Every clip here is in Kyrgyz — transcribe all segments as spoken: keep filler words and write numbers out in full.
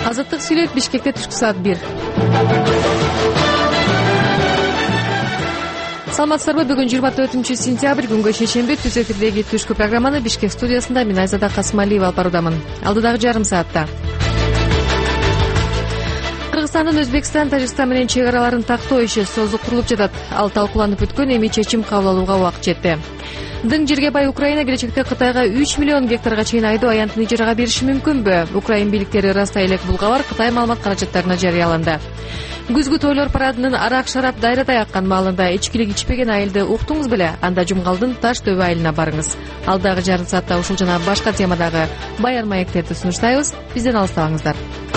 Азаттык сүйлөйт. Бишкекте түшкү саат бир. Саламатсыздарбы? Бүгүн жыйырма төртүнчү сентябрь, күнгө шейшемби. Түз эфирдеги түшкү программаны Бишкек студиясында мен Айзада Касымалиева алып баруудамын. Алдыдагы жарым саатта Кыргызстандын Өзбекстан, Тажикстан менен чек араларын тактоо иши созуктурулуп жатат. Ал талкууланып бүткөн, эми чечим кабыл алууга убакыт жетти. Дың жерге бай Украина келечекте Кытайга үч миллион гектарга чейин айдоо аянтын ижарага бериши мүмкүнбү? Украин бийликтери ырастай элек бул кабар Кытай маалымат каражаттарына жарыяланды. Күзгү тойлор парадынын арак-шарап дайрадай аккан маалында ичкилик ичпеген айылды уктуңуз беле? Анда Жумгалдын Таш дөбө айылына барыңыз. Алдагы жарым саатта ушул жана башка темадагы баян маектерди сунуштайбыз. Бизден алыстабаңыздар.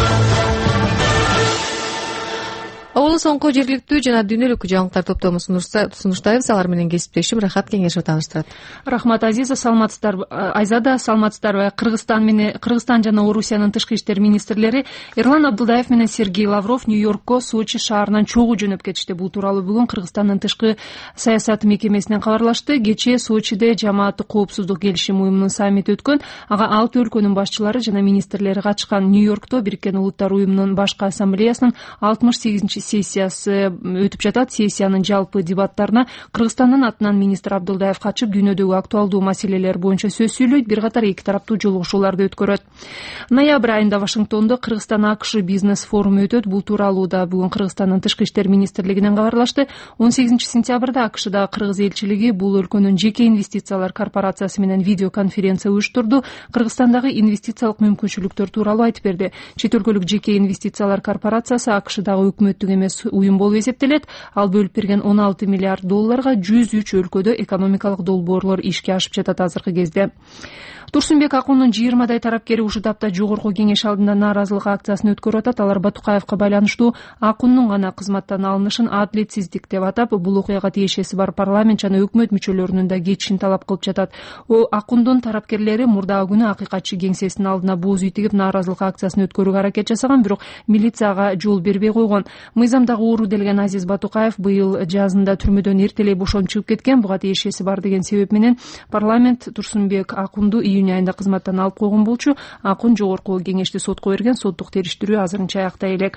Оболу соңку жергиликтүү жана дүйнөлүк жаңылыктар топтому сунуштайбыз. Алар менен кесиптешим Рахат Кеңешов тааныштырат. Рахмат, Азиза. Саламатсыздар. Айзада, саламатсыздарбы? Кыргызстан менен Кыргызстан жана Орусиянын тышкы иштер министрлери Эрлан Абдулдаев менен Сергей Лавров Нью-Йоркко Сочи шаарынан чогуу жөнөп кетишти. Бул тууралуу бүгүн Кыргызстандын тышкы саясат мекемесинен кабарлашты. Кечээ Сочиде жамааттык коопсуздук келишим уюмунун саммити өткөн. Ага алты өлкөнүн башчылары жана министрлери катышкан. Нью-Йоркто Бириккен Улуттар уюмунун башкы ассамблеясынын алтымыш сегизинчи сессиясы өтүп жатат. Сессиянын жалпы дебаттарына Кыргызстандын атынан министр Абдулдаев катышып, дүйнөдөгү актуалдуу маселелер боюнча сөз сүйлөйт, бир катар эки тараптуу жолугушууларды өткөрөт. Ноябрь айында Вашингтондо Кыргызстан АКШ бизнес форуму өтөт. Бул тууралуу да бүгүн Кыргызстандын тышкы иштер министрлигинен кабарлашты. он сегизинчи сентябрда АКШда Кыргыз элчилиги бул өлкөнүн жеке инвестициялар корпорациясы менен видеоконференция уюштурду. Кыргызстандагы инвестициялык мүмкүнчүлүктөр тууралуу айтып берди. Чет өлкөлүк жеке инвестициялар корпорациясы АКШдагы өкмөттүк эмес уюм болуп эсептелет. Ал бөлүп берген он алты миллиард долларга жүз үч өлкөдө экономикалык долбоорлор ишке ашып жатат азыркы кезде. Турсунбек Акундун жыйырмадай тарапкери ушул тапта жогорку кеңеш алдында нааразылык акциясын өткөрүп атат. Алар Батукаевка байланыштуу Акундун гана кызматтан алынышын адилетсиздик деп атап, бул окуяга тиешеси бар парламент жана өкмөт мүчөлөрүнүн да кетишин талап кылып жатат. О Акундун тарапкерлери мурдагы күнү акыйкатчы кеңсесинин алдына бууз үй тигип нааразылык акциясын өткөрүүгө аракет жасаган, бирок милицияга жол бербей койгон. Мыйзамдагы оору делген Азиз Батукаев быйыл жазында түрмөдөн эртелей бошонуп чыгып кеткен. Буга тиешеси бар деген себеп менен парламент Турсунбек Акунду июнь айында кызматтан алып койгон болчу. Акун жогорку кеңешти сотко берген. Соттук териштирүү азырынча аяктай элек.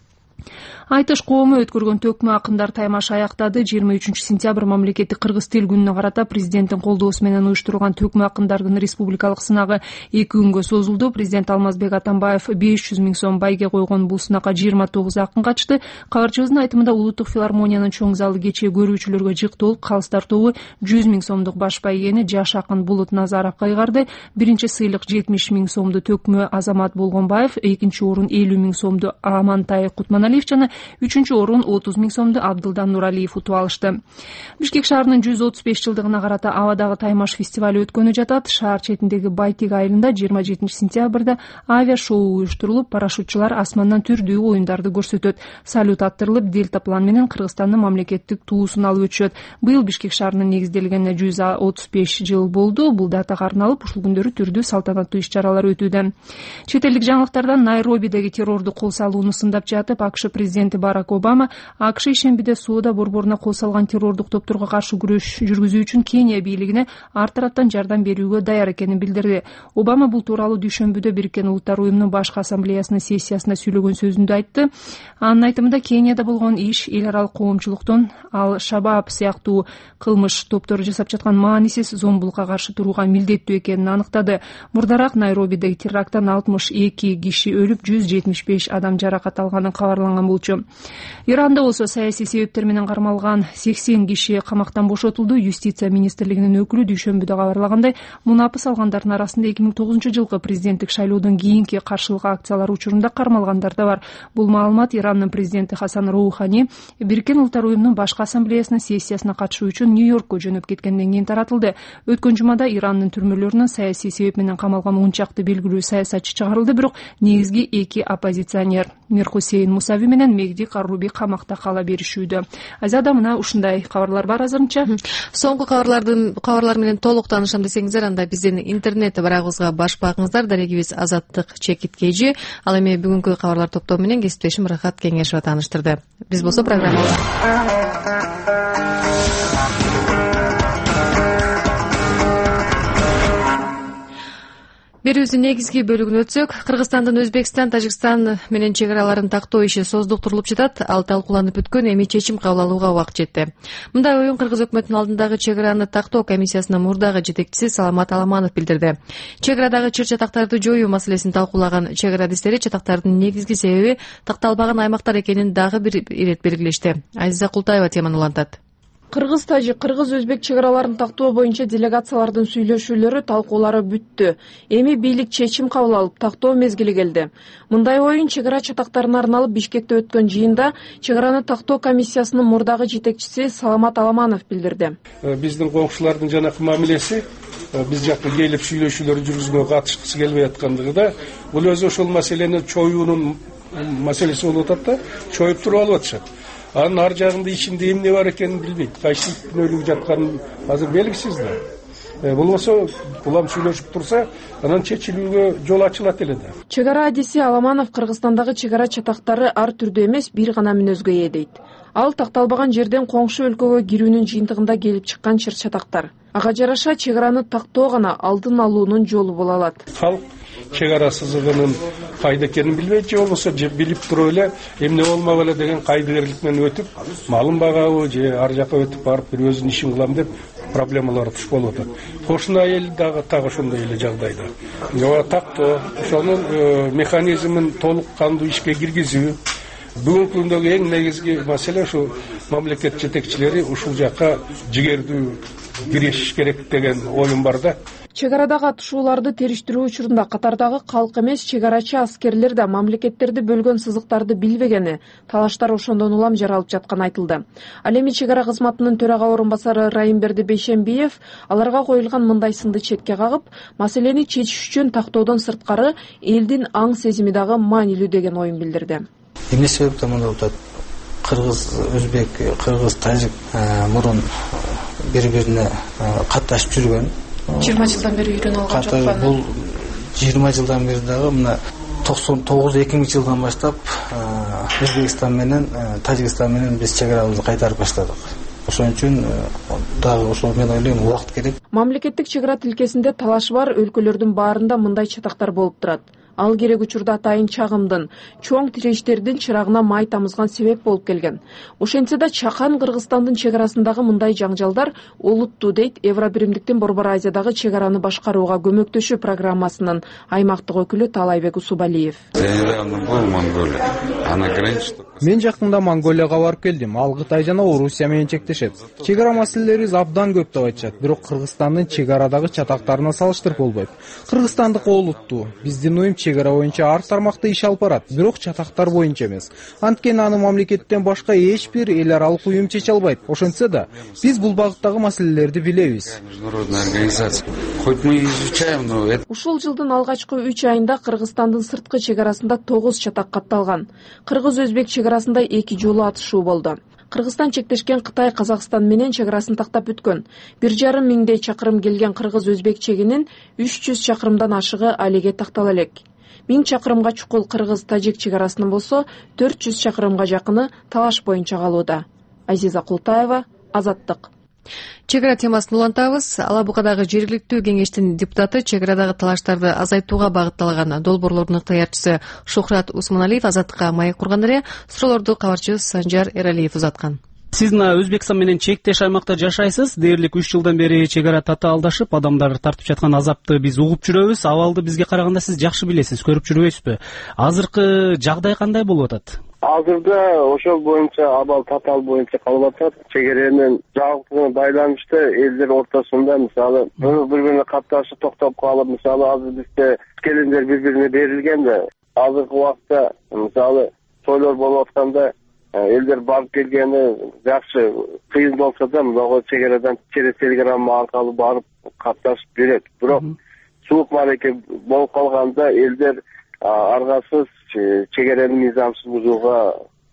Айтыш коому өткөргөн төкмө акындар таймаш аяктады. жыйырма үчүнчү сентябрь мамлекеттик кыргыз тил күнүнө карата президенттин колдоосу менен уюштурулган төкмө акындардын республикалык сынагы эки күнгө созулду. Президент Алмазбек Атамбаев беш жүз миң сом байге койгон бул сынакка жыйырма тогуз акын катышты. Кабарчыбыздын айтымында Улуттук филармониянын чоң залы кечээ көрүүчүлөргө жык толуп, калыстар тобу жүз миң сомдук баш байгени жаш акын Булут Назаровго ыйгарды. Биринчи сыйлык жетимиш миң сомду төкмө Азамат Болгонбаев, экинчи орун элүү миң сомду Амантай Кутманалиев жана үчүнчү орун отуз миң сомду Абдылдан Нуралиев утуп алышты. Бишкек шаарынын жүз отуз беш жылдыгына карата абадагы таймаш фестиваль өткөнү жатат. Шаар четиндеги Байтик айылында жыйырма жетинчи сентябрда авиашоу уюштурулуп, парашютчулар асмандан түрдүү оюндарды көрсөтөт. Салют аттырылып, дельтаплан менен Кыргызстандын мамлекеттик туусун алып өтүшөт. Быйыл Бишкек шаарынын негизделгенине жүз отуз беш жыл болду. Бул датага арналып, ушул күндөрү түрдүү салтанаттуу иш-чаралар өтүүдө. Чет элдик жаңылыктардан Найробидеги террорду кол салууну сындап жатып, АКШ президенти Барак Обама АКШ ишембиде соода борборуна кол салган террордук топторго каршы күрөш жүргүзүү үчүн Кения бийлигине ар тараптан жардам берүүгө даяр экенин билдирди. Обама бул тууралуу дүйшөмбүдө Бириккен Улуттар уюмунун башкы ассамблеясынын сессиясында сүйлөгөн сөзүндө айтты. Анын айтымында Кенияда болгон иш эл аралык коомчулуктун Ал-Шабаб сыяктуу кылмыш топтору жасап жаткан маанисиз зомбулукка каршы турууга милдеттүү экенин аныктады. Мурдараак Найробидеги теракттан алтымыш эки киши өлүп, жүз жетимиш беш адам жаракат алганы кабарланган болчу. Иранда болсо саясий себептер менен кармалган сексен киши камактан бошотулду. Юстиция министрлигинин өкүлү дүйшөмбүдө кабарлагандай, мунапыс алгандардын арасында эки миң тогузунчу жылкы президенттик шайлоодон кийинки каршылык акциялар учурунда кармалгандар да бар. Бул маалымат Ирандын президенти Хасан Роухани Бириккен Улуттар уюмунун башкы ассамблеясынын сессиясына катышуу үчүн Нью-Йоркко жөнөп кеткенден кийин таратылды. Өткөн жумада Ирандын түрмөлөрүнөн саясий себеп менен камалган он чакты белгилүү саясатчы чыгарылды, бирок негизги эки оппозиционер Мирхусейн Мусави менен Мегди Карруби камакта кала беришүүдө. Азада мына ушундай кабарлар бар азырынча. Соңку кабарлардын кабарлар менен толук таанышам десеңиздер, анда биздин интернет барагыбызга баш багыңыздар. Дарегибиз Азаттык чекит кежи. Ал эми бүгүнкү кабарлар топтому менен кесиптешим Рахат Кеңешова тааныштырды. Биз болсо программабыз Берүүбүздүн негизги бөлүгүнө өтсөк, Кыргызстандын Өзбекстан, Тажикстан менен чек араларын тактоо иши создуктурулуп жатат. Ал талкууланып бүткөн, эми чечим кабыл алууга убакыт жетти. Мындай оюн Кыргыз өкмөтүнүн алдындагы чек араны тактоо комиссиясынын мурдагы жетекчиси Саламат Аламанов билдирди. Чек арадагы чыр чатактарды жоюу маселесин талкуулаган чек ара адистери чатактардын негизги себеби такталбаган аймактар экенин дагы бир ирет белгилешти. Азиза Култаева теманы улантат. Кыргыз-Тажик, кыргыз-өзбек чек араларын тактоо боюнча делегациялардын сүйлөшүүлөрү, талкуулары бүттү. Эми бийлик чечим кабыл алып, тактоо мезгили келди. Мындай оюн чек ара чатактарына арналып Бишкекте өткөн жыйында чек араны тактоо комиссиясынын мурдагы жетекчиси Саламат Аламанов билдирди. Биздин коңшулардын жанакы мамилеси биз жакка келип сүйлөшүүлөр жүргүзүүгө катышкысы келбей аткандыгы да, бул өзү ошол маселени чоюунун маселеси болуп атат да, чоюп туруп алып атышат. Анын ар жагында ичинде эмне бар экенин билбейт. Кайсы күнөөлүгү жатканын азыр белгисиз да. Болбосо улам сүйлөшүп турса, анан чечилүүгө жол ачылат эле да. Чек ара адиси Аламанов Кыргызстандагы чек ара чатактары ар түрдүү эмес, бир гана мүнөзгө ээ дейт. Ал такталбаган жерден коңшу өлкөгө кирүүнүн жыйынтыгында келип чыккан чыр чатактар. Ага жараша чек араны тактоо гана алдын алуунун жолу боло алат. Халк чек ара сызыгынын кайда экенин билбейт, же болбосо же билип туруп эле эмне болмок эле деген кайдыгерлик менен өтүп, малын багабы же ар жака өтүп барып бир өзүнүн ишин кылам деп проблемалар туш болуп атат. Кошуна эл дагы так ошондой эле жагдайда. Жана тактоо, ошонун механизмин толук кандуу ишке киргизүү. Бүгүнкү күндөгү эң негизги маселе ушу мамлекет жетекчилери ушул жакка жигердүү киришиш керек деген оюм бар да. Чек арада катышууларды териштирүү учурунда катардагы калк эмес, чек арачы аскерлер да мамлекеттерди бөлгөн сызыктарды билбегени, талаштар ошондон улам жаралып жатканы айтылды. Ал эми чек ара кызматынын төрага орун басары Райымберди Бейшембиев аларга коюлган мындай сынды четке кагып, маселени чечиш үчүн тактоодон сырткары элдин аң сезими дагы маанилүү деген оюн билдирди. Эмне себептен мындай болуп атат? Кыргыз, өзбек, кыргыз, тажик мурун бири-бирине катташып жүргөн. жыйырма жылдан бери үйрөнүп алган жок. Бул жыйырма жылдан бери дагы мына токсон тогуз эки миңинчи жылдан баштап Өзбекстан менен Тажикстан менен биз чек арабызды кайтарып баштадык. Ошон үчүн дагы ошол мен ойлойм убакыт керек. Мамлекеттик чек ара тилкесинде талаш бар өлкөлөрдүн баарында мындай чатактар болуп турат. Ал керек учурда атайын чагымдын, чоң тирештердин чырагына май тамызган себеп болуп келген. Ошентсе да Чакан Кыргызстандын чек арасындагы мындай жаңжалдар олуттуу дейт Евробиримдиктин Борбор Азиядагы чек араны башкарууга көмөктөшүү программасынын аймактык өкүлү Талайбек Усубалиев. Мен жакында Монголияга барып келдим. Ал Кытай жана Орусия менен чектешет. Чек ара маселелери абдан көп деп айтышат. Бирок Кыргызстандын чек арадагы чатактарына салыштырып болбойт. Кыргызстандык олуттуу. Биздин оюм чек ара боюнча ар тармакта иш алып барат, бирок чатактар боюнча эмес. Анткени аны мамлекеттен башка эч бир эл аралык уюм чече албайт. Ошентсе да, биз бул багыттагы маселелерди билебиз. Ушул жылдын алгачкы үч айында Кыргызстандын сырткы чек арасында тогуз чатак катталган. Кыргыз-өзбек чек арасында эки жолу атышуу болду. Кыргызстан чектешкен Кытай Казакстан менен чек арасын тактап бүткөн. бир жарым миңдей чакырым келген кыргыз-өзбек чегинин үч жүз чакырымдан ашыгы алиге тактала элек. миң чакырымга чукул кыргыз-тажик чек арасынын болсо төрт жүз чакырымга жакыны талаш боюнча калууда. Азиза Култаева, Азаттык. Чек ара темасын улантабыз. Алабукадагы жергиликтүү кеңештин депутаты чек арадагы талаштарды азайтууга багытталган долбоорлордун ыктыярчысы Шухрат Усманалиев Азаттыкка маек курган эле. Суроолорду кабарчыбыз Санжар Эралиев узаткан. Сиз мына Өзбекстан менен чектеш аймакта жашайсыз. Дээрлик үч жылдан бери чек ара татаалдашып, адамдар тартып жаткан азапты биз угуп жүрөбүз. Абалды бизге караганда сиз жакшы билесиз, көрүп жүрбөйсүзбү? Азыркы жагдай кандай болуп атат? Азырда ошол боюнча абал татаал боюнча калып атат. Чек аранын жабыктыгына байланыштуу элдер ортосунда мисалы бири-бирине катташып токтоп калып, мисалы азыр бизде келиндер бири-бирине берилген да. Азыркы убакта мисалы тойлор болуп атканда элдер барып келгени жакшы, кыйын болсо да мына чек арадан через телеграмма аркылуу барып катташып берет. Бирок суук мареке болуп калганда элдер аргасыз чек аранын мыйзамсыз бузууга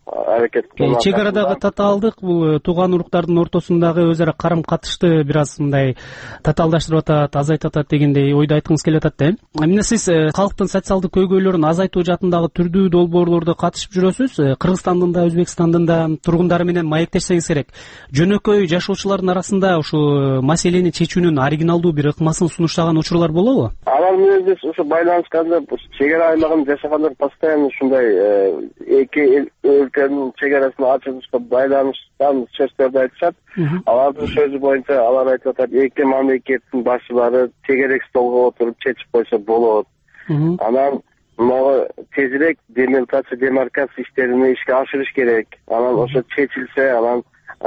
аракет кылып чек арадагы татаалдык бул тууган уруктардын ортосундагы өз ара карым катышты бир аз мындай татаалдаштырып атат, азайтып атат дегендей ойду айткыңыз келип атат да. Эмне сиз калктын социалдык көйгөйлөрүн азайтуу жаатындагы түрдүү долбоорлордо катышып жүрөсүз? Кыргызстандын да, Өзбекстандын да тургундары менен маектешсеңиз керек. Жөнөкөй жашоочулардын арасында ушул маселени чечүүнүн оригиналдуу бир ыкмасын сунуштаган учурлар болобу? Алар менен биз ушу байланышканда чек ара аймагында жашагандар постоянно ушундай эки өлкөнүн чек арасын ачылышка байланыштан сөздөрдү айтышат. Алардын сөзү боюнча алар айтып атат, эки мамлекеттин башчылары тегерек столго отуруп чечип койсо болот. Анан могу тезирээк демилитация, демаркация иштерин ишке ашырыш керек. Анан ошо чечилсе, анан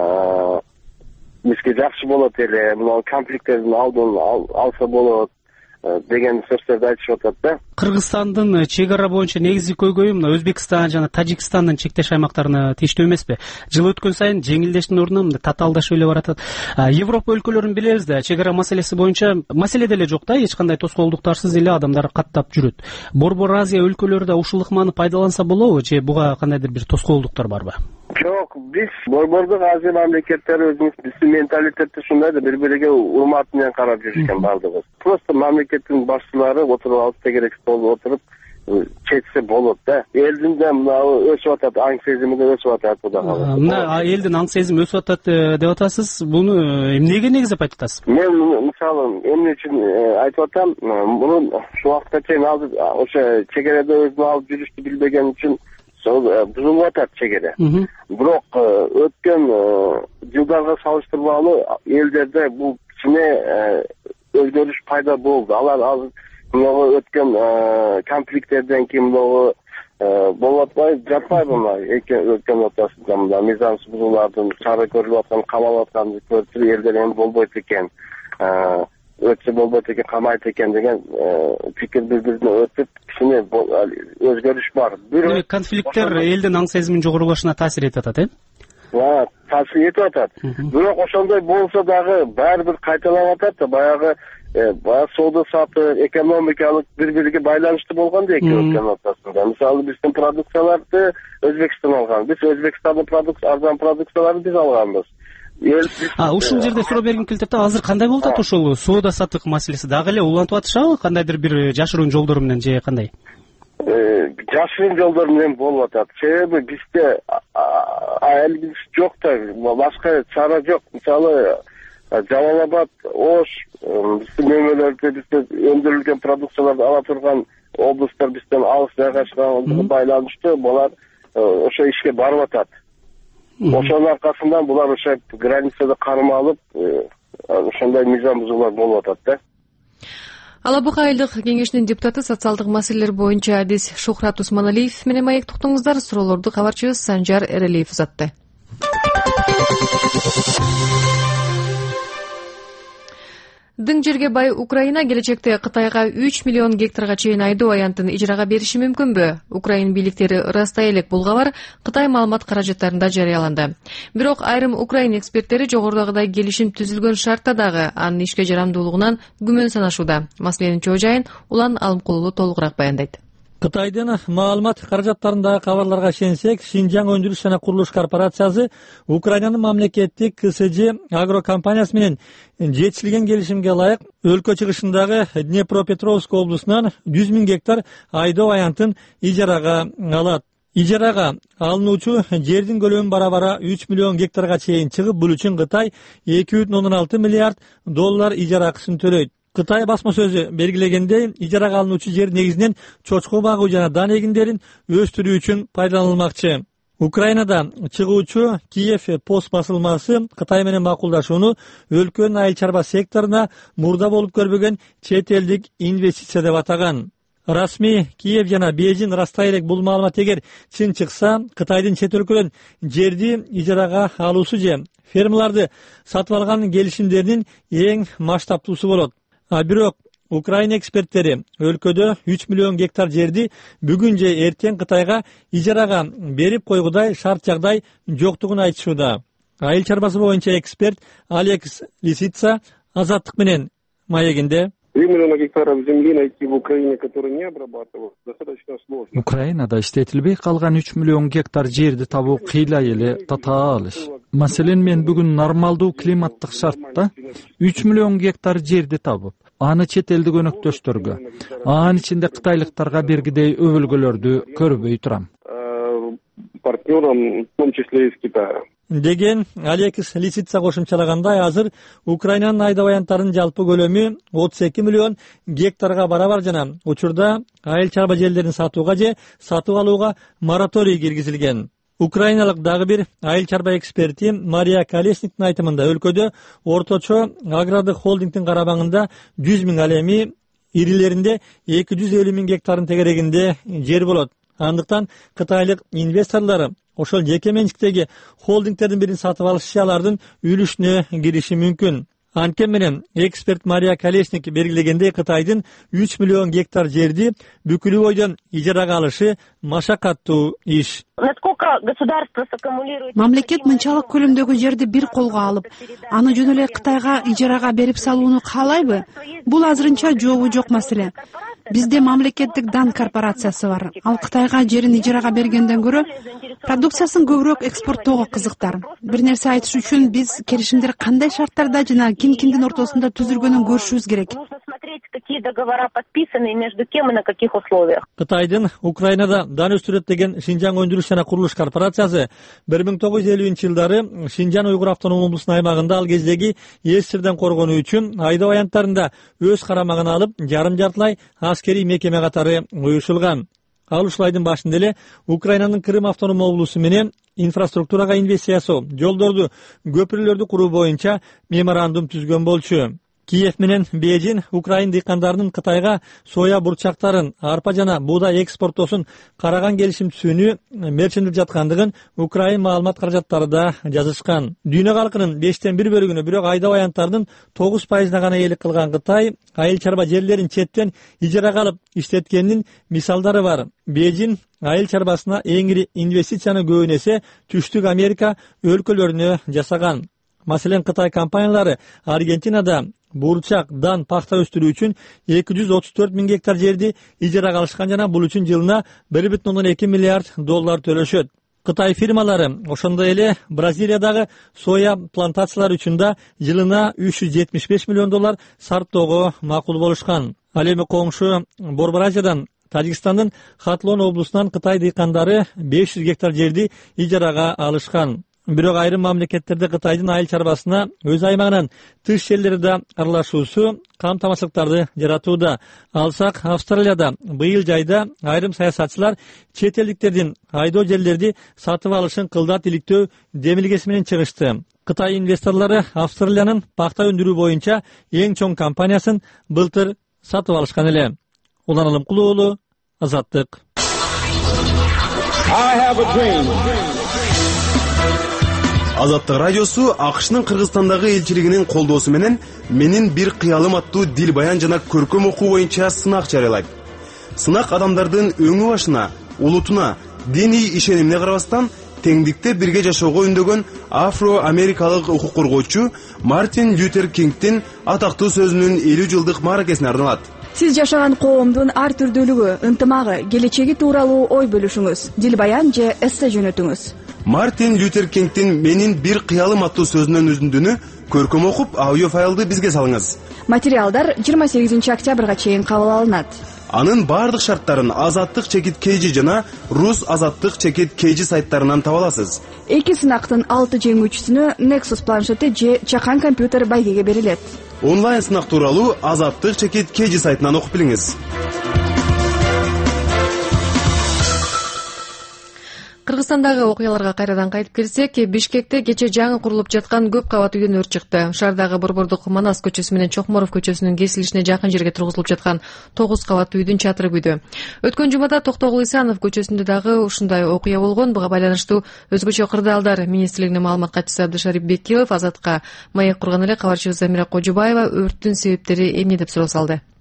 бизге жакшы болот эле. Мына конфликттердин алдын алса болот деген сөздөрдү айтышып атат да. Кыргызстандын чек ара боюнча негизги көйгөйү мына Өзбекстан жана Тажикстандын чектеш аймактарына тийиштүү эмеспи? Жыл өткөн сайын жеңилдештин ордуна мындай татаалдашып эле баратат. Европа өлкөлөрүн билебиз да, чек ара маселеси боюнча маселе деле жок да, эч кандай тоскоолдуктарсыз эле адамдар каттап жүрөт. Борбор Азия өлкөлөрү да ушул ыкманы пайдаланса болобу же буга кандайдыр бир тоскоолдуктар барбы? Жок, биз Борбордук Азия мамлекеттери өзүбүз биздин менталитетти ушундай да бири-бириге урмат менен карап жүрүшкөн бардыгыбыз. Просто мамлекеттин башчылары отуруп алып тегерек столго отуруп чечсе болот да. Элдин да мына өсүп атат, аң сезими да өсүп атат буда. Мына элдин аң сезими өсүп атат деп атасыз. Буну эмнеге негизип айтып атасыз? Мен мисалы эмне үчүн айтып атам, муну ушул убакытка чейин алып ошо чек арада өзүн алып жүрүштү билбеген үчүн бузулуп атат чек ара. Бирок өткөн жылдарга салыштырмалуу элдерде бул кичине өзгөрүш пайда болду. Алар азыр мына өткөн конфликттерден кийин мына болуп атпай, жатпайбы мына эки өлкөнүн ортосунда мына мыйзамсыз бузуулардын чара көрүлүп аткан, камалып атканын көрүп элдер эми болбойт экен, өтсө болбойт экен, камайт экен деген пикир бири-бирине өтүп, кичине өзгөрүш бар. Бирок конфликттер элдин аң сезимин жогорулашына таасир этип атат, э? Таасир этип атат. Бирок ошондой болсо дагы баары бир кайталанып атат да, баягы баягы соода сатык, экономикалык бири-бириге байланыштуу болгон да эки өлкөнүн ортосунда. Мисалы биздин продукцияларды Өзбекстан алган, биз Өзбекстандын продукция, арзан продукцияларын биз алганбыз. А ушул жерде суроо бергим келип атат, азыр кандай болуп атат ушул соода сатык маселеси? Дагы эле улантып атышабы кандайдыр бир жашыруун жолдор менен же кандай? Жашыруун жолдор менен болуп атат. Себеби бизде аялыбыз жок да, башка чара жок. Мисалы Жалал-Абад, Ош, биздин мөмөлөрдө бизде өндүрүлгөн продукцияларды ала турган областтар бизден алыс жайгашкандыгы байланыштуу, булар ошо ишке барып атат. Ошонун аркасынан булар ошо границада кармап алып, ошондой мыйзам бузуулар болуп атат да. Алабуга айылдык кеңешинин депутаты социалдык маселелер боюнча адис Шухрат Усманалиев менен маектуктуңуздар. Суроолорду кабарчыбыз Санжар Эрелиев узатты. Дың жерге бай Украина келечекте Кытайга үч миллион гектарга чейин айдоо аянтын ижрага бериши мүмкүнбү? Украин бийликтери ырастай элек бул кабар Кытай маалымат каражаттарында жарыяланды. Бирок айрым Украин эксперттери жогорудагыдай келишим түзүлгөн шартта дагы анын ишке жарамдуулугунан күмөн санашууда. Маселенин чоо жайын Улан Алымкулуу толугураак баяндайт. Кытайдын маалымат каражаттарындагы кабарларга ишенсек, Шинжаң өндүрүш жана курулуш корпорациясы Украинанын мамлекеттик ка эс жэ агрокомпаниясы менен жетишилген келишимге ылайык өлкө чыгышындагы Днепропетровск облусунан жүз миң гектар айдоо аянтын ижарага алат. Ижарага алынуучу жердин көлөмү бара-бара үч миллион гектарга чейин чыгып, бул үчүн Кытай эки бүтүн ондон алты миллиард доллар ижара акысын төлөйт. Кытай басма сөзү белгилегендей, ижарага алынуучу жер негизинен чочко багуу жана дан эгиндерин өстүрүү үчүн пайдаланылмакчы. Украинада чыгуучу Киев пост басылмасы Кытай менен макулдашууну өлкөнүн айыл чарба секторуна мурда болуп көрбөгөн чет элдик инвестиция деп атаган. Расмий Киев жана Бейжин ырастай элек бул маалымат эгер чын чыкса, Кытайдын чет өлкөдөн жерди ижарага алуусу же фермаларды сатып алган келишимдеринин эң масштабтуусу болот. А бирок Украина эксперттери өлкөдө үч миллион гектар жерди бүгүн же эртең Кытайга ижарага берип койгудай шарт жагдай жоктугун айтышууда. Айыл чарбасы боюнча эксперт Алекс Лисица Азаттык менен маегинде. три миллиона гектаров земли найти в Украине, которые не обрабатывают, достаточно сложно. Украинада иштетилбей калган үч миллион гектар жерди табуу кыйла эле татаал иш. Маселен мен бүгүн нормалдуу климаттык шартта үч миллион гектар жерди табып, аны чет элдик өнөктөштөргө, анын ичинде кытайлыктарга бергидей өбөлгөлөрдү көрбөй турам. Партнерам, в том числе из Китая. Деген Алекс Лисица кошумчалагандай, азыр Украинанын айда аянттарынын жалпы көлөмү отуз эки миллион гектарга барабар жана учурда айыл чарба жерлерин сатууга же сатып алууга мораторий киргизилген. Украиналык дагы бир айыл чарба эксперти Мария Колесниктин айтымында өлкөдө орточо агрардык холдингдин карабагында жүз миң, ал эми ирилеринде эки жүз элүү миң гектардын тегерегинде жер болот. Андыктан кытайлык инвесторлор ошол жеке менчиктеги холдингтердин бирин сатып алышчы алардын үлүшүнө кириши мүмкүн. Анткени менен эксперт Мария Колесник белгилегендей, Кытайдын үч миллион гектар жерди бүкүлүү бойдон ижарага алышы машакаттуу иш. Мамлекет мынчалык көлөмдөгү жерди бир колго алып, аны жөн эле Кытайга ижарага берип салууну каалайбы? Бул азырынча жообу жок маселе. Бизде мамлекеттик дан корпорациясы бар. Ал Кытайга жерин ижарага бергенден көрө продукциясын көбүрөөк экспорттоого кызыктар. Бир нерсе айтыш үчүн биз келишимдер кандай шарттарда жана ким кимдин ортосунда түзүлгөнүн көрүшүбүз керек. Какие договора подписаны, между кем и на каких условиях. Кытайдын Украинада дан өстүрөт деген Шинжаң өндүрүш жана курулуш корпорациясы бир миң тогуз жүз элүүнчү жылдары Шинжаң уйгур автономдук облусунун аймагында ал кездеги эс сирден коргонуу үчүн айдоо аянттарында өз карамагына алып, жарым жартылай аскерий мекеме катары уюшулган. Ал ушул айдын башында эле Украинанын Крым автономдук облусу менен инфраструктурага инвестиция жасоо, жолдорду, көпүрөлөрдү куруу боюнча меморандум түзгөн болчу. Киев менен Бейжин Украин дыйкандарынын Кытайга соя бурчактарын, арпа жана буудай экспорттоосун караган келишим түзүүнү мерчилдеп жаткандыгын Украин маалымат каражаттары да жазышкан. Дүйнө калкынын бештен бир бөлүгүнө, бирок айда аянттарынын тогуз пайызына гана ээлик кылган Кытай айыл чарба жерлерин четтен ижарага алып иштеткенинин мисалдары бар. Бейжин айыл чарбасына эң ири инвестицияны көбүн эсе Түштүк Америка өлкөлөрүнө жасаган. Маселен, Кытай компаниялары Аргентинада бурчак, дан, пахта өстүрүү үчүн эки жүз отуз төрт миң гектар жерди ижарага алышкан жана бул үчүн жылына бир бүтүн ондон эки миллиард доллар төлөшөт. Кытай фирмалары ошондой эле Бразилиядагы соя плантациялары үчүн да жылына үч жүз жетимиш беш миллион доллар сарптоого макул болушкан. Ал эми коңшу Борбор Азиядан Тажикстандын Хатлон облусунан Кытай дыйкандары беш жүз гектар жерди ижарага алышкан. Бирок айрым мамлекеттерде Кытайдын айыл чарбасына өз аймагынан тыш жерлери да аралашуусу камтамашылыктарды жаратууда. Алсак, Австралияда быйыл жайда айрым саясатчылар чет элдиктердин айдоо жерлерди сатып алышын кылдат иликтөө демилгеси менен чыгышты. Кытай инвесторлору Австралиянын пахта өндүрүү боюнча эң чоң компаниясын былтыр сатып алышкан эле. Улан Алымкулуу уулу, Азаттык. Азаттык радиосу АКШнын Кыргызстандагы элчилигинин колдоосу менен менин бир кыялым аттуу дил баян жана көркөм окуу боюнча сынак жарыялайт. Сынак адамдардын өңү башына, улутуна, диний ишенимине карабастан теңдикте бирге жашоого үндөгөн афро-америкалык укук коргоочу Мартин Лютер Кингдин атактуу сөзүнүн элүү жылдык мааракесине арналат. Сиз жашаган коомдун ар түрдүүлүгү, ынтымагы, келечеги тууралуу ой бөлүшүңүз, дил баян же эссе жөнөтүңүз. Мартин Лютер Кингдин менин бир кыялым аттуу сөзүнүн үзүндүнү көркөм окуп, аудио файлды бизге салыңыз. Материалдар жыйырма сегизинчи октябрга чейин кабыл алынат. Анын бардык шарттарын Азаттык чекит Кж жана Рус Азаттык чекит Кж сайттарынан таба аласыз. Эки сынактын алты жеңүүчүсүнө Nexus планшети же чакан компьютер байгеге берилет. Онлайн сынак тууралуу Азаттык чекит Кж сайтынан окуп билиңиз. Кыргызстандагы окуяларга кайрадан кайтып келсек, Бишкекте кече жаңы курулуп жаткан көп кабат үйдөн өрт чыкты. Шаардагы Борбордук Манас көчөсү менен Чокморов көчөсүнүн кесилишине жакын жерге тургузулуп жаткан тогуз кабат үйдүн чатыры күйдү. Өткөн жумада Токтогул Исанов көчөсүндө дагы ушундай окуя болгон. Буга байланыштуу өзгөчө кырдаалдар министрлигинин маалымат катчысы Абдышарип Бекилов Азатка маек курган эле кабарчыбыз Замира Кожубаева өрттүн себептери эмне деп суроо салды.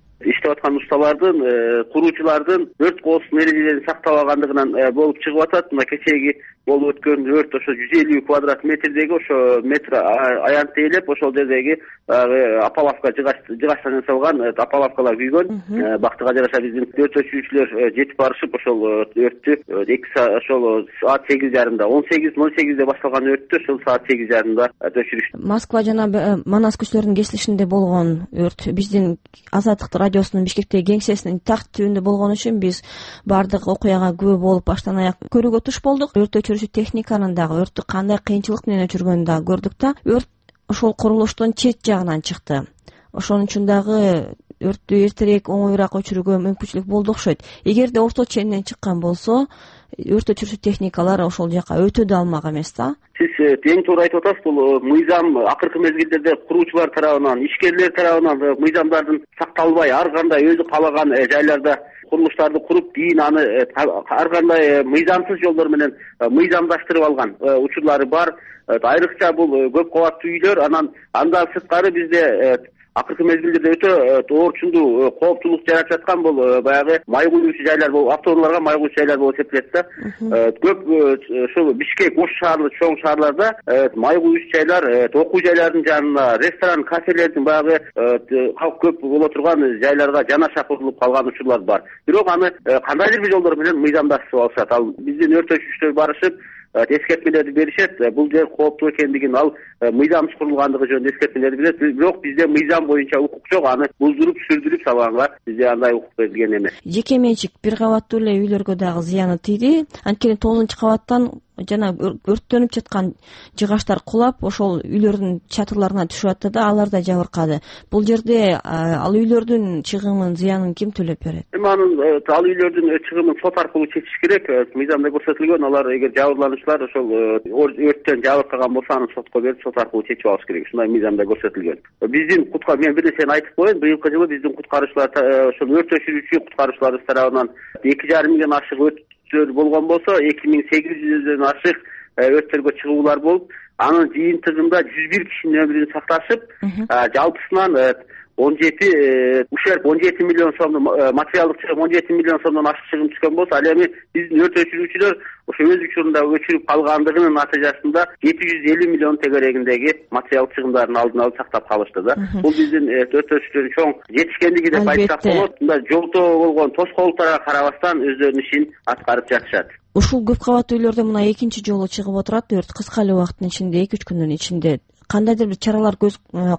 иштеп аткан усталардын, куруучулардын өрт коопсуздук эрежелерин сактап алгандыгынан болуп чыгып атат. Мына кечеги болуп өткөн өрт ошо жүз элүү квадрат метрдеги ошо метр аянт ээлеп ошол жердеги апалавка жыгачтан жасалган апалавкалар күйгөн. Бактыга жараша биздин өрт өчүрүүчүлөр жетип барышып ошол өрттү эки ошол саат сегиз жарымда он сегиз ноль сегизде башталган өрттү ошол саат сегиз жарымда өчүрүштү. Москва жана Манас көчөлөрүнүн кесилишинде болгон өрт биздин Азаттык радиосунун Бишкектеги кеңсесинин такт түбүндө болгон үчүн биз баардык окуяга күбө болуп баштан аяк көрүүгө туш болдук. Өрт өчүрүүчү техниканын дагы өрттү кандай кыйынчылык менен өчүргөнүн дагы көрдүк да. Өрт ошол курулуштун чет жагынан чыкты. Ошон үчүн дагы өрттү эртерээк оңоюраак өчүрүүгө мүмкүнчүлүк болду окшойт. Эгерде орто ченинен чыккан болсо, өрт өчүрүүчү техникалар ошол жака өтө да алмак эмес да. Сиз эң туура айтып атасыз. Бул мыйзам акыркы мезгилдерде куруучулар тарабынан, ишкерлер тарабынан мыйзамдардын сакталбай ар кандай өзү каалаган жайларда курулуштарды куруп, кийин аны ар кандай мыйзамсыз жолдор менен мыйзамдаштырып алган учурлары бар. Айрыкча бул көп кабаттуу үйлөр, анан андан сырткары бизде акыркы мезгилдерде өтө оорчундуу кооптулук жаратып жаткан бул баягы май куюучу жайлар болуп, автоунааларга май куюучу жайлар болуп эсептелет да. Көп ошол Бишкек, Ош шаарлы чоң шаарларда май куюучу жайлар, окуу жайлардын жанына, ресторан, кафелердин баягы калк көп боло турган жайларга жанаша курулуп калган учурлар бар. Бирок аны кандайдыр бир жолдор менен мыйзамдаштырып алышат. Ал биздин өрт өчүрүүчүлөр барышып эскертмелерди беришет. Бул жер кооптуу экендигин, ал мыйзамсыз курулгандыгы жөнүндө эскертмелерди берет. Бирок бизде мыйзам боюнча укук жок. Аны буздуруп, сүрдүрүп салганга бизде андай укук берилген эмес. Жеке менчик бир кабаттуу эле үйлөргө дагы зыяны тийди. Анткени тогузунчу кабаттан жана өрттөнүп жаткан жыгачтар кулап, ошол үйлөрдүн чатырларына түшүп атты да, алар да жабыркады. Бул жерде ал үйлөрдүн чыгымын, зыянын ким төлөп берет? Эми анын ал үйлөрдүн чыгымын сот аркылуу чечиш керек. Мыйзамда көрсөтүлгөн, алар эгер жабырлануучулар ошол өрттөн жабыркаган болсо, аны сотко берип, сот аркылуу чечип алыш керек. Ушундай мыйзамда көрсөтүлгөн. Биздин куткар мен бир нерсени айтып коеюн. Быйылкы жылы биздин куткаруучулар ошол өрт өчүрүүчү куткаруучуларыбыз тарабынан эки жарым миңден ашык өрт болгон болсо, эки миң сегиз жүздөн ашык өрттөргө чыгуулар болуп, анын жыйынтыгында жүз бир кишинин өмүрүн сакташып, жалпысынан он жети ушерб он жети миллион сомдон, материалдык чыгым он жети миллион сомдон ашык чыгым түшкөн болсо, ал эми биздин өрт өчүрүүчүлөр ошо өз учурунда өчүрүп калгандыгынын натыйжасында жети жүз элүү миллион тегерегиндеги материалдык чыгымдардын алдын алып сактап калышты да. Бул биздин өрт өчүрүүчүлөрдүн чоң жетишкендиги деп айтсак болот. Мындай жолтоо болгон тоскоолдукторго карабастан өздөрүнүн ишин аткарып жатышат. Ушул көп кабаттуу үйлөрдө мына экинчи жолу чыгып отурат өрт кыска эле убакыттын ичинде, эки үч күндүн ичинде. Кандайдыр бир чаралар көз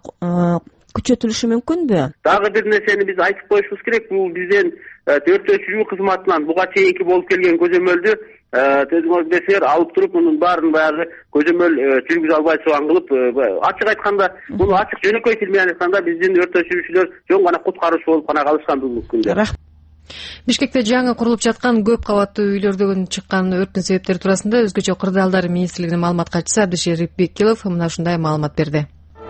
күчөтүлүшү мүмкүнбү? Дагы бир нерсени биз айтып коюшубуз керек. Бул биздин өрт өчүрүү кызматынан буга чейинки болуп келген көзөмөлдү өзүңөр билесиңер, алып туруп мунун баарын баягы көзөмөл жүргүзө албай турган кылып, ачык айтканда, муну ачык жөнөкөй тил менен айтканда биздин өрт өчүрүүчүлөр жөн гана куткаруучу болуп гана калышкан бүгүнкү күндө. Бишкекте жаңы курулуп жаткан көп кабаттуу үйлөрдөн чыккан өрттүн себептери туурасында Өзгөчө кырдаалдар министрлигинин маалымат катчысы Абдишер Рипбекилов мына ушундай маалымат берди.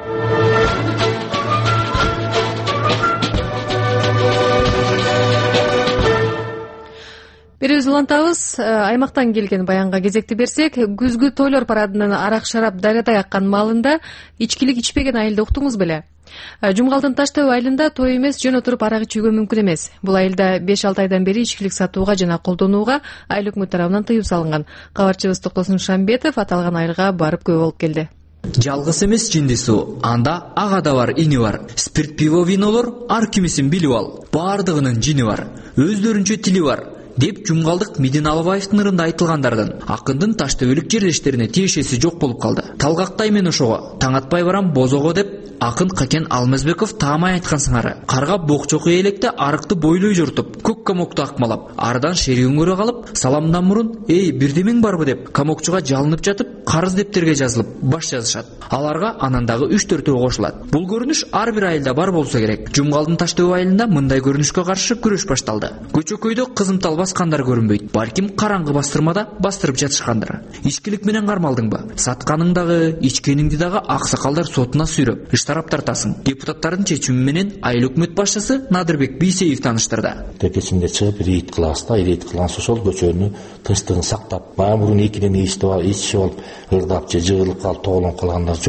Берүүбүз улантабыз. Аймактан келген баянга кезекти берсек, күзгү тойлор парадынын арак шарап дарыядай аккан маалында ичкилик ичпеген айылды уктуңуз беле? Жумгалдын Таш Төбө айылында той эмес, жөн отуруп арак ичүүгө мүмкүн эмес. Бул айылда беш алты айдан бери ичкилик сатууга жана колдонууга айыл өкмөт тарабынан тыюу салынган. Кабарчыбыз Токтосун Шамбетов аталган айылга барып күбө болуп келди. Жалгыз эмес жинди суу, анда ага да бар, ини бар. Спирт, пиво, винолор ар кимисин билип ал. Баардыгынын жини бар, өздөрүнчө тили бар деп Жумгалдык Медина Алыбаевдин ырында айтылгандардан акындын Таш Төбөлүк жерлештерине тиешеси жок болуп калды. Талгактай мен ошого, таң атпай барам бозого деп акын Какен Алмазбеков таамай айткан сыңары. Карга бокчоку электе арыкты бойлой жортуп, көк камокту акмалап, ардан шеригин көрө калып, саламдан мурун "Эй, бирдемең барбы?" деп камокчуга жалынып жатып, карыз дептерге жазылып баш жазышат. Аларга анан дагы үч төртөө кошулат. Бул көрүнүш ар бир айылда бар болсо керек. Жумгалдын Таш Төбө айылында мындай көрүнүшкө каршы күрөш башталды. Көчөкөйдө кызымтал баскандар көрүнбөйт. Балким караңгы бастырмада бастырып жатышкандар. Ичкилик менен кармалдыңбы? Сатканың дагы, ичкениңди дагы аксакалдар сотуна сүйрөп штраф тартасың. Депутаттардын чечими менен айыл өкмөт башчысы Надырбек Бийсеев таныштырды. Кечинде чыгып рейд кылабыз да, рейд кылгансы ошол көчөнү тынчтыгын сактап, баягы мурун экиден ичип алып, ырдап же жыгылып калып тоголонуп калгандар жок.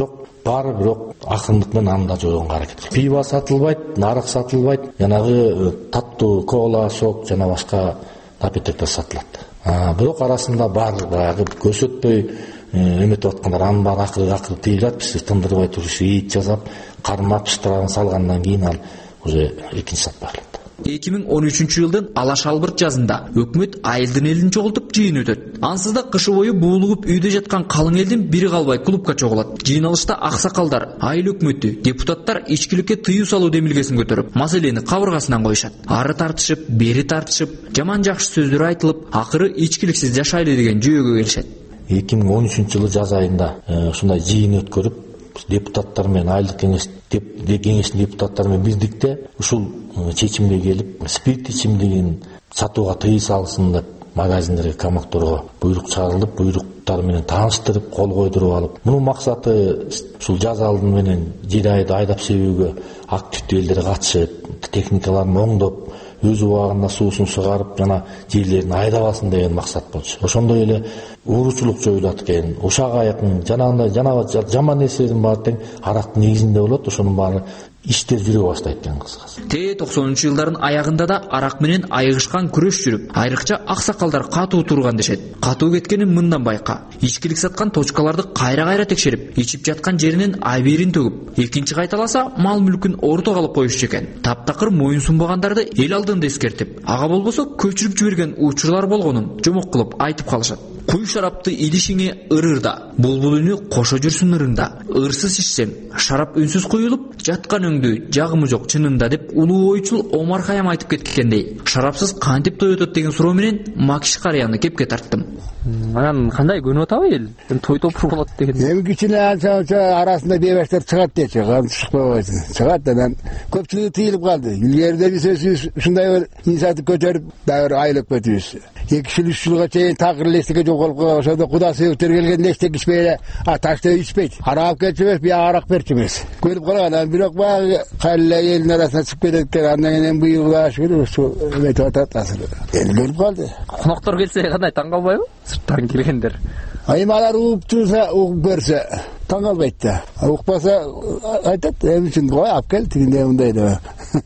бар, бирок акырындык менен аны да жоюнга аракет кылат. Пиво сатылбайт, нарык сатылбайт, жанагы таттуу кола, сок жана башка напитоктор сатылат. Бирок арасында бар баягы көрсөтпөй эметип аткандар анын баары акыры акыры тыйылат. Биз тындырбай туруп ит жасап, кармап штрафын салгандан кийин ал уже экинчи сатпай калат. эки миң он үчүнчү жылдын Алаш Албырт жазында өкмөт айылдын элин чогултуп жыйын өтөт. Ансыз да кышы бою буулугуп үйдө жаткан калың элдин бири калбай клубка чогулат. Жыйналышта аксакалдар, айыл өкмөтү, депутаттар ичкиликке тыюу салуу демилгесин көтөрүп, маселени кабыргасынан коюшат. Ары тартышып, бери тартышып, жаман жакшы сөздөр айтылып, акыры ичкиликсиз жашайлы деген жүйөгө келишет. эки миң он үчүнчү жылы жаз айында ушундай жыйын өткөрүп, депутаттар менен айылдык кеңеш кеңештин депутаттары менен бирдикте ушул чечимге келип, спирт ичимдигин сатууга тыюу салсын деп магазиндерге, камакторго буйрук чыгарылып, буйруктар менен тааныштырып, кол койдуруп алып, мунун максаты ушул жаз алдын менен жер айды айдап себүүгө активдүү элдер катышып, техникаларын оңдоп, өз убагында суусун сугарып, жана жерлерин айдабасын деген максат болчу. Ошондой эле ууручулук жоюлат экен. Ушак аякын жанагындай жана жаман нерселердин баары тең арактын негизинде болот. Ошонун баары иштер жүрө баштайт экен кыскасы. Те токсонунчу жылдардын аягында да арак менен айыгышкан күрөш жүрүп, айрыкча аксакалдар катуу турган дешет. Катуу кеткенин мындан байка. Ичкилик саткан точкаларды кайра-кайра текшерип, ичип жаткан жеринен айберин төгүп, экинчи кайталаса мал мүлкүн ортого алып коюшчу экен. Таптакыр моюн сунбагандарды эл алдында эскертип, ага болбосо көчүрүп жиберген учурлар болгонун жомок кылып айтып калышат. Куй шарапты илишиңе ырырда, булбул үнү кошо жүрсүн ырыңда. Ырсыз ичсем, шарап үнсүз куюлуп, жаткан өңдү жагымы жок чынында деп улуу ойчул Омар Хаям айтып кеткендей. Шарапсыз кантип той өтөт деген суроо менен Макиш Карыяны кепке тарттым. Анан кандай көнүп атабы эл? Той топур болот деген. Эми кичине анча арасында бебештер чыгат дечи, кантип чыкпайбайсың. Чыгат анан көпчүлүгү тыйылып калды. Илгерде биз ушундай бир инсаатты көтөрүп, дагы айылып кетибиз. эки жыл үч жылга чейин такыр элестикке жок болуп калган. Ошондо Куда сөйүктөр келгенде эчтек ичпей эле, а таштап ичпейт. Арак алып келчү эмес, бияга арак берчү эмес. Көрүп калган, анан бирок баягы кайла элдин арасына чыгып кетет экен. Андан кийин быйыл Кудайга шүгүр ушу эметип атат асыры. Эл көрүп калды. Коноктор келсе кандай таң калбайбы? Сырттан келгендер. Айым алар угуп турса, угуп көрсө таң калбайт да. Укпаса айтат, эми үчүн кой алып кел, тигиндей мындай деп.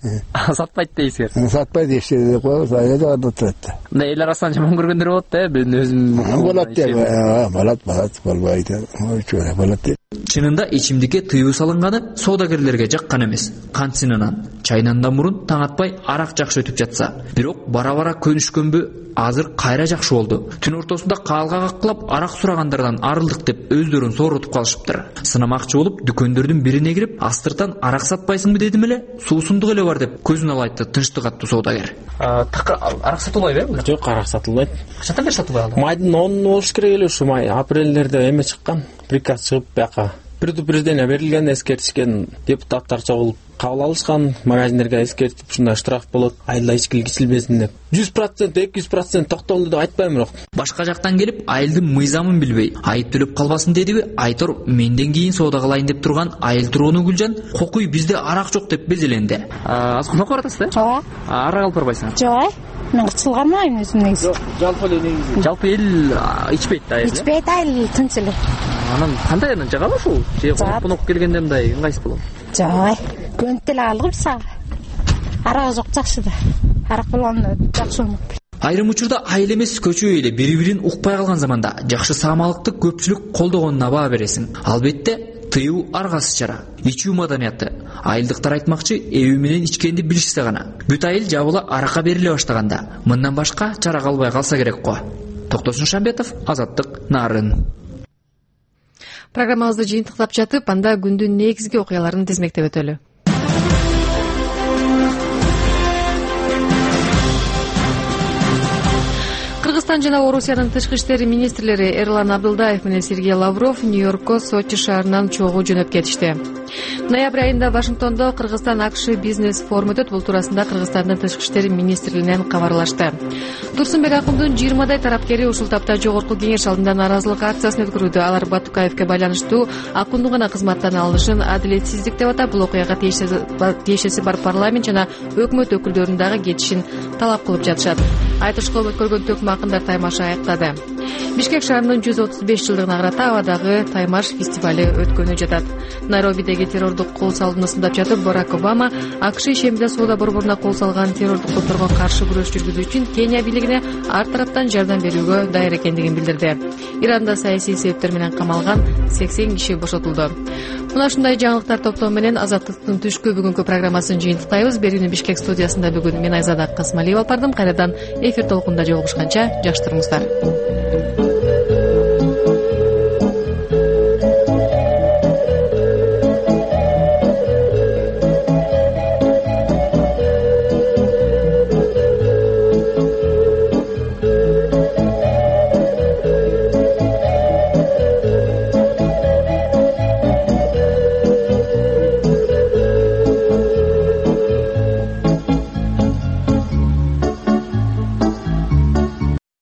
Сатпайт дейсиңер. Сатпайт эшеге деп коебуз, айда жагында турат. Мына эл арасынан жаман көргөндөр болот да, мен өзүм болот деп. Болот, болот, болбойт. Ойчу болот деп. Чынында ичимдикке тыюу салынганы соодагерлерге жаккан эмес. Кантсинанан чайнандан мурун таң атпай арак жакшы өтүп жатса, бирок бара-бара көнүшкөнбү азыр кайра жакшы болду. Түн ортосунда каалга каккылап арак сурагандардан арылдык деп өздөрүн соорутуп калышыптыр. Сынамакчы болуп дүкөндөрдүн бирине кирип, астыртан арак сатпайсыңбы дедим эле, суусундук эле бар деп көзүн алайтты тынчтык аттуу соодагер. Такыр арак сатылбайбы? Жок, арак сатылбайт. Качандан бери сатылбай калды? Майдын онунда болуш керек эле, ушу май апрелдерде эме чыккан, приказ чыгып бияка предупреждение берилген, эскертишкен, депутаттар чогулуп кабыл алышкан, магазиндерге эскертип ушундай штраф болот, айылда ичкилик ичилбесин деп. жүз процент, эки жүз процент токтолду деп айтпайм бирок. Башка жактан келип, айылдын мыйзамын билбей, айып төлөп калбасын дедиби, Айтор менден кийин соода кылайын деп турган айыл тургуну Гүлжан, кокуй бизде арак жок деп безеленди. Азыр конок баратасыз да? Жок. Арак алып барбайсың? Жок. Мен кычыл кармайм өзүм негизи. Жок, жалпы эле негизи. Жалпы эл ичпейт да айыл. Ичпейт айыл тынч эле. Анан кандай анан жагабы ушул? Же конок келгенде мындай ыңгайсыз болобу? Жок. Көнүп деле алгып сага. Арак жок жакшы да. Арак болгондо жакшы болмок. Айрым учурда айыл эмес көчө эле бири-бирин укпай калган заманда жакшы саамалыкты көпчүлүк колдогонуна баа бересиң. Албетте тыюу аргасыз чара. Ичүү маданияты. Айылдыктар айтмакчы, эби менен ичкенди билишсе гана. Бүт айыл жабыла аракка бериле баштаганда, мындан башка чара калбай калса керек го. Токтосун Шамбетов, Азаттык, Нарын. Программабызды жыйынтыктап жатып, анда күндүн негизги окуяларын тизмектеп өтөлү. Кыргызстан жана Орусиянын тышкы иштери министрлери Эрлан Абдылдаев менен Сергей Лавров Нью-Йоркко Сочи шаарынан чогуу жөнөп кетишти. Ноябрь айында Вашингтондо Кыргызстан АКШ бизнес форуму өтөт. Бул туурасында Кыргызстандын тышкы иштери министрлигинен кабарлашты. Турсунбек Акундун жыйырмадай тарапкери ушул тапта жогорку кеңеш алдында нааразылык акциясын өткөрүүдө. Алар Батукаевке байланыштуу Акундун гана кызматтан алынышын адилетсиздик деп атап, бул окуяга тиешеси бар парламент жана өкмөт өкүлдөрүнүн дагы кетишин талап кылып жатышат. Айтышкы өткөргөн төкмө акындар таймашы аяктады. Бишкек шаарынын жүз отуз беш жылдыгына карата абадагы Таймаш фестивали өткөнү жатат. Найробидеги террордук кол салууну сындап жатып, Барак Обама АКШ ишемде соода борборуна кол салган террордук топторго каршы күрөш жүргүзүү үчүн Кения бийлигине ар тараптан жардам берүүгө даяр экендигин билдирди. Иранда саясий себептер менен камалган сексен киши бошотулду. Мына ушундай жаңылыктар топтоо менен Азаттыктын түшкү бүгүнкү программасын жыйынтыктайбыз. Берүүнү Бишкек студиясында бүгүн мен Айзада Касмалиева алып бардым. Кайрадан эфир толкунда жолугушканча жакшы туруңуздар.